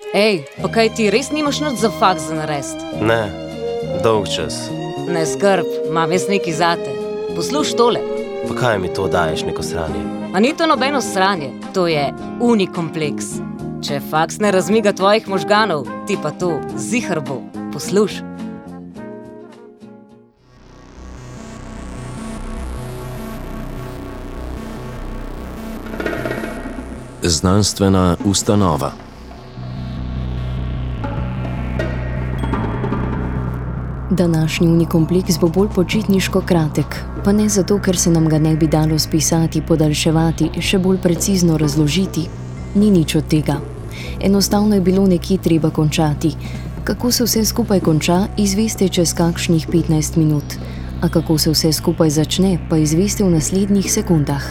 Ej, pa kaj ti res nimaš nič za faks za narest? Ne, dolg čas. Ne skrb, imam jaz nekaj zate. Posluš tole. Pa kaj mi to daješ, neko sranje? A ni to nobeno sranje, to je unikompleks. Če faks ne razmiga tvojih možganov, ti pa to zihar bo. Posluš. Znanstvena ustanova. Današnji unikompleks bo bolj počitniško kratek, pa ne zato, ker se nam ga ne bi dalo spisati, podaljševati, še bolj precizno razložiti. Ni nič od tega. Enostavno je bilo nekje treba končati. Kako se vse skupaj konča, izveste čez kakšnih 15 minut. A kako se vse skupaj začne, pa izveste v naslednjih sekundah.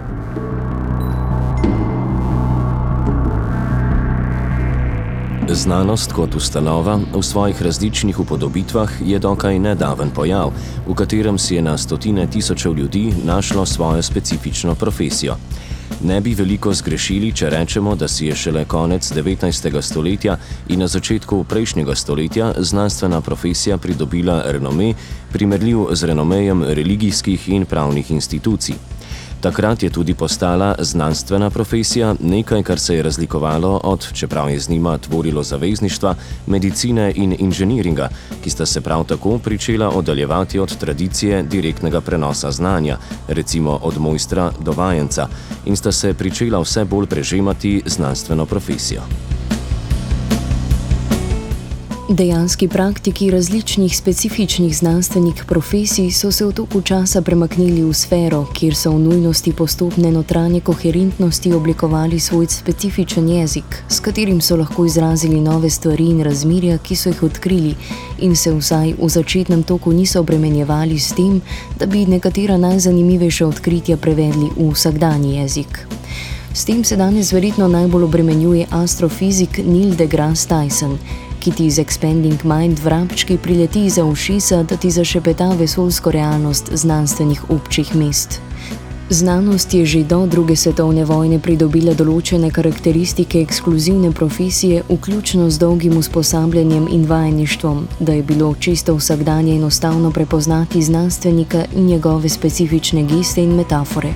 Znanost kot ustanova v svojih različnih upodobitvah je dokaj nedaven pojav, v katerem si je na stotine tisočev ljudi našlo svojo specifično profesijo. Ne bi veliko zgrešili, če rečemo, da si je šele konec 19. stoletja in na začetku prejšnjega stoletja znanstvena profesija pridobila renome, primerljiv z renomejem religijskih in pravnih institucij. Takrat je tudi postala znanstvena profesija nekaj, kar se je razlikovalo od, čeprav je z njima tvorilo zavezništva, medicine in inženiringa, ki sta se prav tako pričela oddaljevati od tradicije direktnega prenosa znanja, recimo od mojstra do vajenca, in sta se pričela vse bolj prežemati znanstveno profesijo. Dejanski praktiki različnih specifičnih znanstvenih profesij so se v toku časa premaknili v sfero, kjer so v nujnosti postopne notranje koherentnosti oblikovali svoj specifičen jezik, s katerim so lahko izrazili nove stvari in razmerja, ki so jih odkrili, in se vsaj v začetnem toku niso obremenjevali s tem, da bi nekatera najzanimivejša odkritja prevedli v vsakdanji jezik. S tem se danes verjetno najbolj obremenjuje astrofizik Neil deGrasse Tyson, ki ti z Expanding Mind vrabčki prileti za ušesa, da ti zašepeta vesoljsko realnost znanstvenih občih mest. Znanost je že do druge svetovne vojne pridobila določene karakteristike ekskluzivne profesije, vključno z dolgim usposabljanjem in vajeništvom, da je bilo čisto vsakdanje enostavno prepoznati znanstvenika in njegove specifične geste in metafore.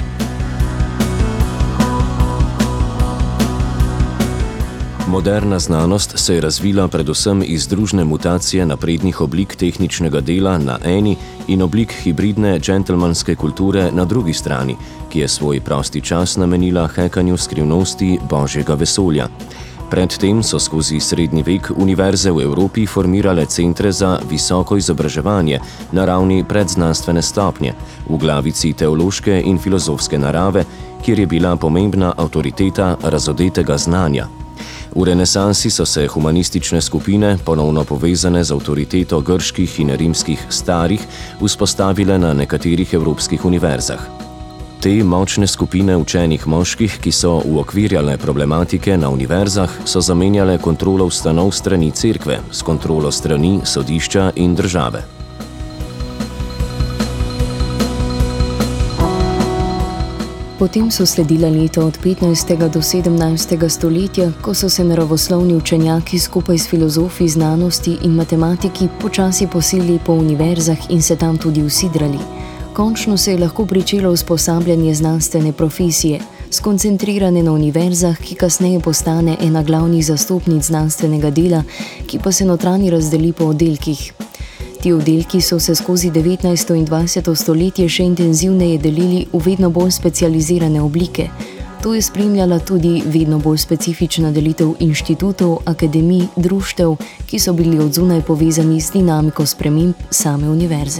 Moderna znanost se je razvila predvsem iz družne mutacije naprednih oblik tehničnega dela na eni in oblik hibridne džentelmanske kulture na drugi strani, ki je svoj prosti čas namenila hekanju skrivnosti božjega vesolja. Predtem so skozi srednji vek univerze v Evropi formirale centre za visoko izobraževanje na ravni predznanstvene stopnje, v glavici teološke in filozofske narave, kjer je bila pomembna avtoriteta razodetega znanja. V renesansi so se humanistične skupine, ponovno povezane z avtoriteto grških in rimskih starih, vzpostavile na nekaterih evropskih univerzah. Te močne skupine učenih moških, ki so uokvirjale problematike na univerzah, so zamenjale kontrolo ustanov strani cerkve s kontrolo strani sodišča in države. Potem so sledila leta od 15. do 17. stoletja, ko so se naravoslovni učenjaki skupaj s filozofi znanosti in matematiki počasi poselili po univerzah in se tam tudi usidrali. Končno se je lahko pričelo usposabljanje znanstvene profesije, skoncentrirane na univerzah, ki kasneje postane ena glavnih zastopnic znanstvenega dela, ki pa se notranji razdeli po oddelkih. Ti oddelki so se skozi 19. in 20. stoletje še intenzivneje delili v vedno bolj specializirane oblike. To je spremljala tudi vedno bolj specifična delitev inštitutov, akademij, društev, ki so bili od zunaj povezani z dinamiko sprememb same univerze.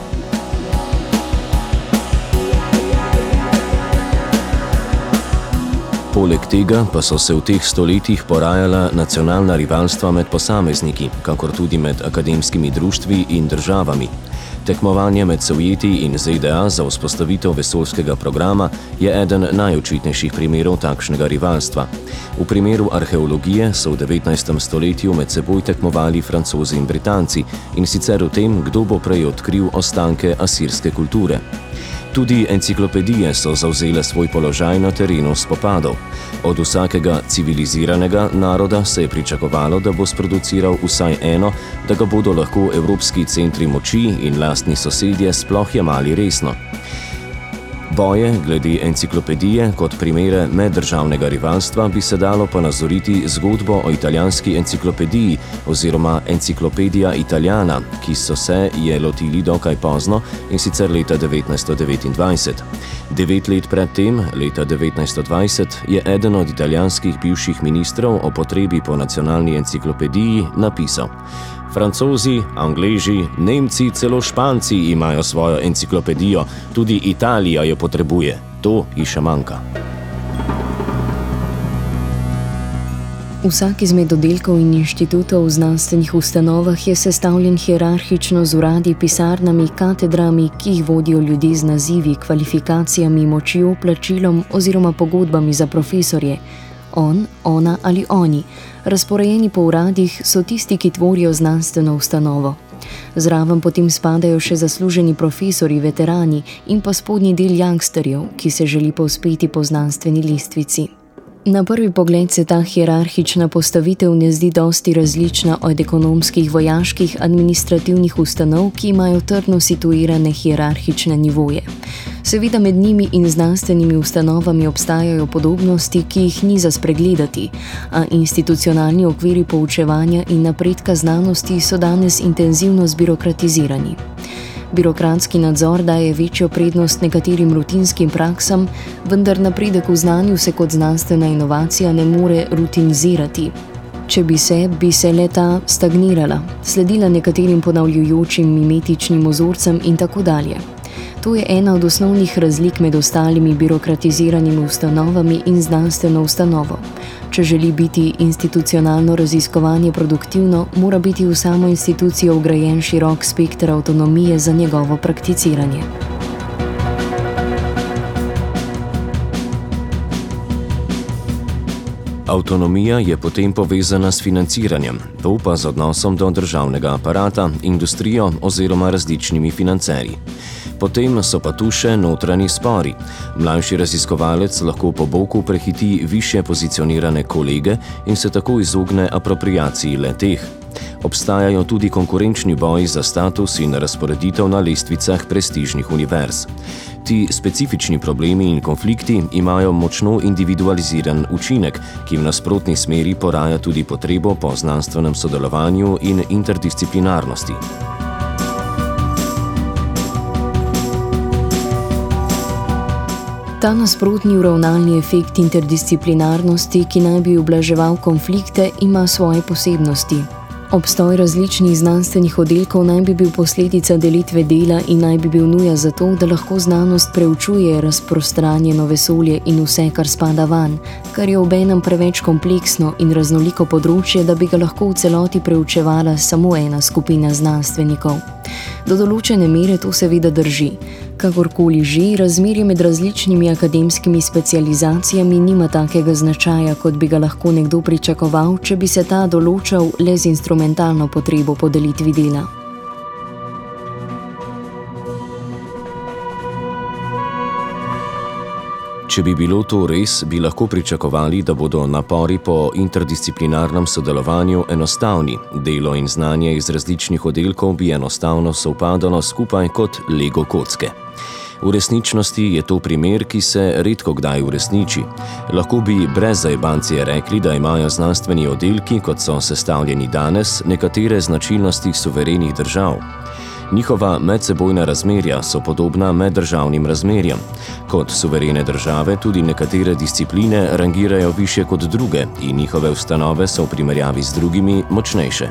Poleg tega pa so se v teh stoletjih porajala nacionalna rivalstva med posamezniki, kakor tudi med akademskimi društvi in državami. Tekmovanje med Sovjeti in ZDA za vzpostavitev vesoljskega programa je eden najočitnejših primerov takšnega rivalstva. V primeru arheologije so v 19. stoletju med seboj tekmovali Francozi in Britanci, in sicer v tem, kdo bo prej odkril ostanke asirske kulture. Tudi enciklopedije so zavzele svoj položaj na terenu spopadov. Od vsakega civiliziranega naroda se je pričakovalo, da bo sproduciral vsaj eno, da ga bodo lahko evropski centri moči in lastni sosedje sploh jemali resno. Boje glede enciklopedije kot primere meddržavnega rivalstva bi se dalo ponazoriti zgodbo o italijanski enciklopediji oziroma Enciclopedia Italiana, ki so se je lotili dokaj pozno in sicer leta 1929. 9 let pred tem, leta 1920, je eden od italijanskih bivših ministrov o potrebi po nacionalni enciklopediji napisal: Francozi, Angleži, Nemci, celo Španci imajo svojo enciklopedijo, tudi Italija jo potrebuje. To ji še manjka. Vsak izmed oddelkov in inštitutov v znanstvenih ustanovah je sestavljen hierarhično z uradi, pisarnami, katedrami, ki jih vodijo ljudi z nazivi, kvalifikacijami, močjo, plačilom oziroma pogodbami za profesorje. On, ona ali oni, razporejeni po uradih, so tisti, ki tvorijo znanstveno ustanovo. Zraven potem spadajo še zasluženi profesori, veterani in pa spodnji del youngsterjev, ki se želi povzpeti po znanstveni lestvici. Na prvi pogled se ta hierarhična postavitev ne zdi dosti različna od ekonomskih, vojaških, administrativnih ustanov, ki imajo trdno situirane hierarhične nivoje. Seveda med njimi in znanstvenimi ustanovami obstajajo podobnosti, ki jih ni za spregledati, a institucionalni okviri poučevanja in napredka znanosti so danes intenzivno zbirokratizirani. Birokratski nadzor daje večjo prednost nekaterim rutinskim praksam, vendar napredek v znanju se kot znanstvena inovacija ne more rutinizirati. Če bi se le-ta stagnirala, sledila nekaterim ponavljajočim mimetičnim vzorcem in tako dalje. To je ena od osnovnih razlik med ostalimi birokratiziranimi ustanovami in znanstveno ustanovo. Če želi biti institucionalno raziskovanje produktivno, mora biti v samo institucijo vgrajen širok spekter avtonomije za njegovo prakticiranje. Avtonomija je potem povezana s financiranjem, to pa z odnosom do državnega aparata, industrijo oziroma različnimi financerji. Potem so pa tu še notranji spori. Mlajši raziskovalec lahko po boku prehiti višje pozicionirane kolege in se tako izogne apropriaciji le-teh. Obstajajo tudi konkurenčni boji za status in razporeditev na lestvicah prestižnih univerz. Ti specifični problemi in konflikti imajo močno individualiziran učinek, ki v nasprotni smeri poraja tudi potrebo po znanstvenem sodelovanju in interdisciplinarnosti. Ta nasprotni uravnalni efekt interdisciplinarnosti, ki naj bi ublaževal konflikte, ima svoje posebnosti. Obstoj različnih znanstvenih oddelkov naj bi bil posledica delitve dela in naj bi bil nuja za to, da lahko znanost preučuje razprostranjeno vesolje in vse, kar spada vanj, kar je obenem preveč kompleksno in raznoliko področje, da bi ga lahko v celoti preučevala samo ena skupina znanstvenikov. Do določene mere to seveda drži. Kakorkoli že, razmerje med različnimi akademskimi specializacijami nima takega značaja, kot bi ga lahko nekdo pričakoval, če bi se ta določal le z instrumentalno potrebo po delitvi dela. Če bi bilo to res, bi lahko pričakovali, da bodo napori po interdisciplinarnem sodelovanju enostavni, delo in znanje iz različnih oddelkov bi enostavno sovpadalo skupaj kot Lego kocke. V resničnosti je to primer, ki se redko kdaj uresniči. Lahko bi brez zajebancije rekli, da imajo znanstveni oddelki, kot so sestavljeni danes, nekatere značilnosti suverenih držav. Njihova medsebojna razmerja so podobna meddržavnim razmerjem. Kot suverene države tudi nekatere discipline rangirajo višje kot druge in njihove ustanove so v primerjavi z drugimi močnejše.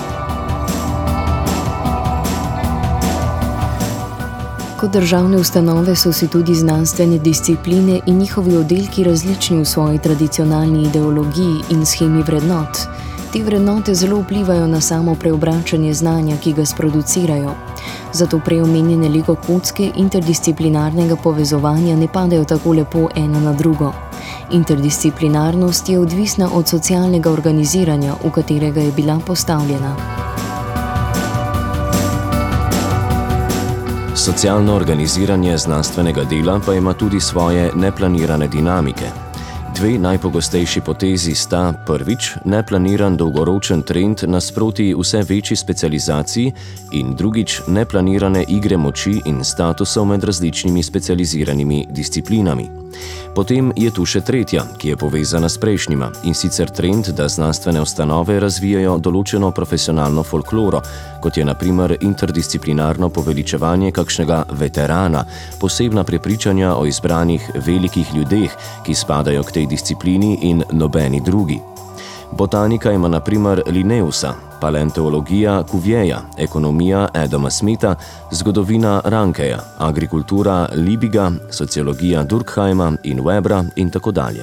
Kot državne ustanove so si tudi znanstvene discipline in njihovi oddelki različni v svoji tradicionalni ideologiji in shemi vrednot. Te vrednote zelo vplivajo na samo preobračanje znanja, ki ga sproducirajo. Zato prej omenjene Lego kocke interdisciplinarnega povezovanja ne padajo tako lepo ena na drugo. Interdisciplinarnost je odvisna od socialnega organiziranja, v katerega je bila postavljena. Socialno organiziranje znanstvenega dela pa ima tudi svoje neplanirane dinamike. Dve najpogostejši potezi sta prvič neplaniran dolgoročen trend nasproti vse večji specializaciji in drugič neplanirane igre moči in statusov med različnimi specializiranimi disciplinami. Potem je tu še tretja, ki je povezana s prejšnjima, in sicer trend, da znanstvene ustanove razvijajo določeno profesionalno folkloro, kot je na primer interdisciplinarno poveličevanje kakšnega veterana, posebna prepričanja o izbranih velikih ljudeh, ki spadajo k tej disciplini in nobeni drugi. Botanika ima na primer Linneusa, paleontologija Cuvierja, ekonomija Adama Smitha, zgodovina Rankeja, agrikultura Liebiga, sociologija Durkheima in Webra in tako dalje.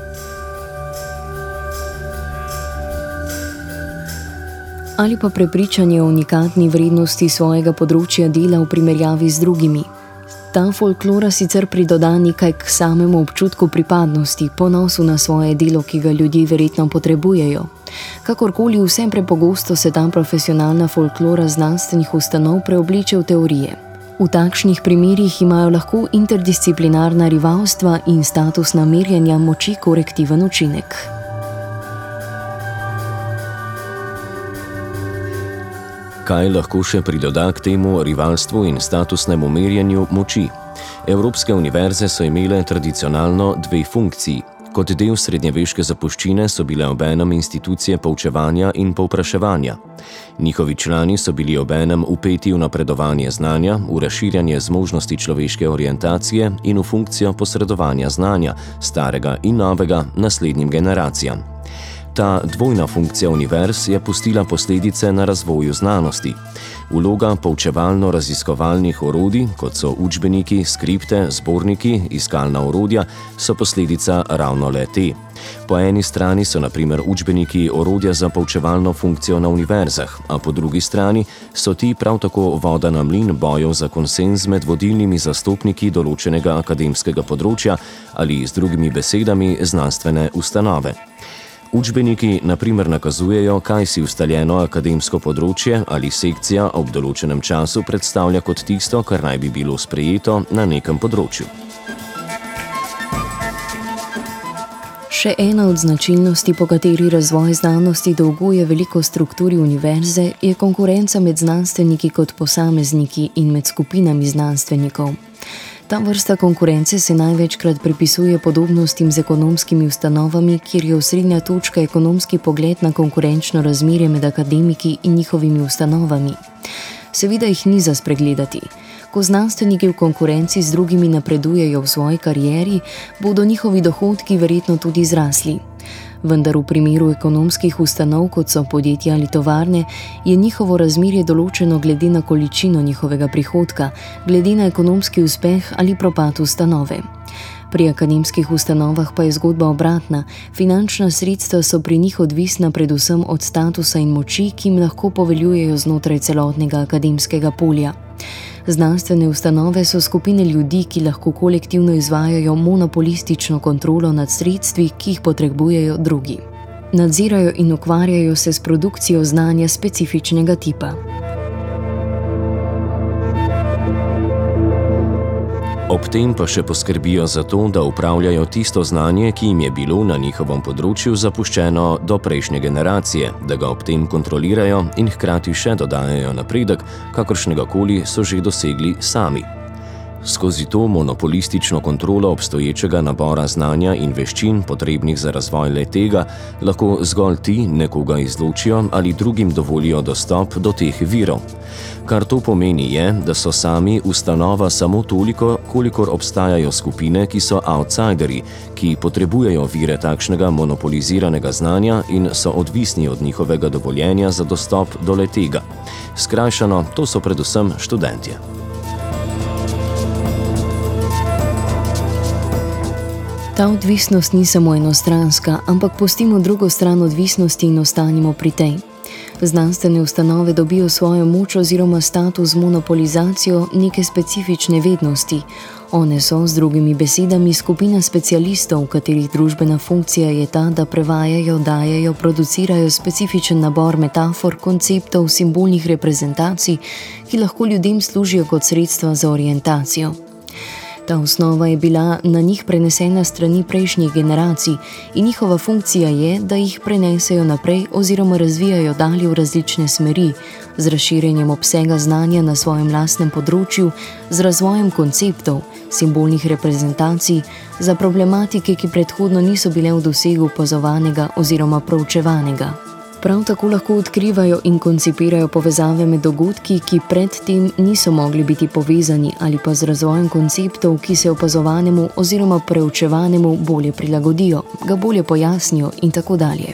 Ali pa prepričanje o unikatni vrednosti svojega področja dela v primerjavi z drugimi. Ta folklora sicer pridoda nekaj k samemu občutku pripadnosti, ponosu na svoje delo, ki ga ljudje verjetno potrebujejo. Kakorkoli, vse prepogosto se ta profesionalna folklora znanstvenih ustanov preobliče v teorije. V takšnih primerih imajo lahko interdisciplinarna rivalstva in statusna merjenja moči korektiven učinek. Kaj lahko še pridoda k temu rivalstvu in statusnemu merjenju moči? Evropske univerze so imele tradicionalno dve funkciji. Kot del srednjeveške zapuščine so bile obenem institucije poučevanja in povpraševanja. Njihovi člani so bili obenem vpeti v napredovanje znanja, v razširjanje zmožnosti človeške orientacije in v funkcijo posredovanja znanja, starega in novega, naslednjim generacijam. Ta dvojna funkcija univerz je pustila posledice na razvoju znanosti. Vloga poučevalno-raziskovalnih orodij, kot so učbeniki, skripte, zborniki, iskalna orodja, so posledica ravno le te. Po eni strani so na primer učbeniki orodja za poučevalno funkcijo na univerzah, a po drugi strani so ti prav tako voda na mlin bojev za konsenz med vodilnimi zastopniki določenega akademskega področja ali z drugimi besedami znanstvene ustanove. Učbeniki na primer nakazujejo, kaj si ustaljeno akademsko področje ali sekcija ob določenem času predstavlja kot tisto, kar naj bi bilo sprejeto na nekem področju. Še ena od značilnosti, po kateri razvoj znanosti dolguje veliko strukturi univerze, je konkurenca med znanstveniki kot posamezniki in med skupinami znanstvenikov. Ta vrsta konkurence se največkrat pripisuje podobnostim z ekonomskimi ustanovami, kjer je osrednja točka ekonomski pogled na konkurenčno razmerje med akademiki in njihovimi ustanovami. Seveda jih ni za spregledati. Ko znanstveniki v konkurenci z drugimi napredujejo v svoji karieri, bodo njihovi dohodki verjetno tudi zrasli. Vendar v primeru ekonomskih ustanov, kot so podjetja ali tovarne, je njihovo razmerje določeno glede na količino njihovega prihodka, glede na ekonomski uspeh ali propad ustanove. Pri akademskih ustanovah pa je zgodba obratna. Finančna sredstva so pri njih odvisna predvsem od statusa in moči, ki jim lahko poveljujejo znotraj celotnega akademskega polja. Znanstvene ustanove so skupine ljudi, ki lahko kolektivno izvajajo monopolistično kontrolo nad sredstvi, ki jih potrebujejo drugi. Nadzirajo in ukvarjajo se s produkcijo znanja specifičnega tipa. Ob tem pa še poskrbijo za to, da upravljajo tisto znanje, ki jim je bilo na njihovem področju zapuščeno do prejšnje generacije, da ga ob tem kontrolirajo in hkrati še dodajajo napredek, kakršnegakoli so že dosegli sami. Skozi to monopolistično kontrolo obstoječega nabora znanja in veščin, potrebnih za razvoj le-tega, lahko zgolj ti nekoga izločijo ali drugim dovolijo dostop do teh virov. Kar to pomeni je, da so sami ustanova samo toliko, kolikor obstajajo skupine, ki so outsideri, ki potrebujejo vire takšnega monopoliziranega znanja in so odvisni od njihovega dovoljenja za dostop do le-tega. Skrajšano, to so predvsem študentje. Ta odvisnost ni samo enostranska, ampak pustimo drugo stran odvisnosti in ostanimo pri tej. Znanstvene ustanove dobijo svojo moč oziroma status z monopolizacijo neke specifične vednosti. One so, z drugimi besedami, skupina specialistov, katerih družbena funkcija je ta, da prevajajo, dajejo, producirajo specifičen nabor metafor, konceptov, simbolnih reprezentacij, ki lahko ljudem služijo kot sredstva za orientacijo. Ta osnova je bila na njih prenesena strani prejšnjih generacij in njihova funkcija je, da jih prenesejo naprej oziroma razvijajo dalje v različne smeri, z razširjenjem obsega znanja na svojem lastnem področju, z razvojem konceptov, simbolnih reprezentacij za problematike, ki predhodno niso bile v dosegu opazovanega oziroma proučevanega. Prav tako lahko odkrivajo in koncipirajo povezave med dogodki, ki predtem niso mogli biti povezani, ali pa z razvojem konceptov, ki se opazovanemu oziroma preučevanemu bolje prilagodijo, ga bolje pojasnijo in tako dalje.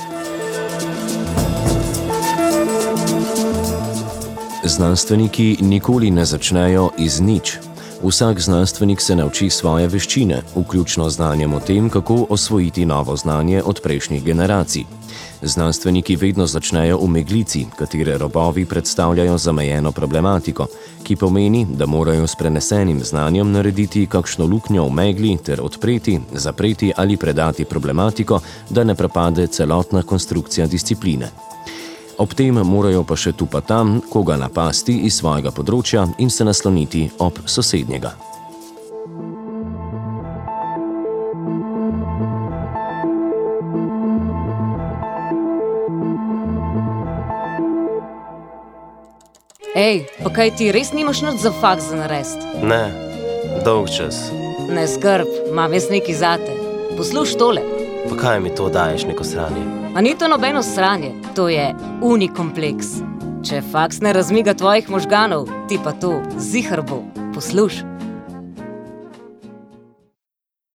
Znanstveniki nikoli ne začnejo iz nič. Vsak znanstvenik se nauči svoje veščine, vključno znanjem o tem, kako osvojiti novo znanje od prejšnjih generacij. Znanstveniki vedno začnejo v meglici, katere robovi predstavljajo zamejeno problematiko, ki pomeni, da morajo s prenesenim znanjem narediti kakšno luknjo v megli ter odpreti, zapreti ali predati problematiko, da ne propade celotna konstrukcija discipline. Ob tem morajo pa še tu pa tam koga napasti iz svojega področja in se nasloniti ob sosednjega. Ej, pa kaj ti res nimaš nič za faks za narediti? Ne, dolg čas. Ne skrb, imam jaz nekaj zate. Poslušaj tole. Pa kaj mi to daješ neko sranje? A ni to nobeno sranje, to je unikompleks. Če faks ne razmiga tvojih možganov, ti pa to ziher bo. Poslušaj.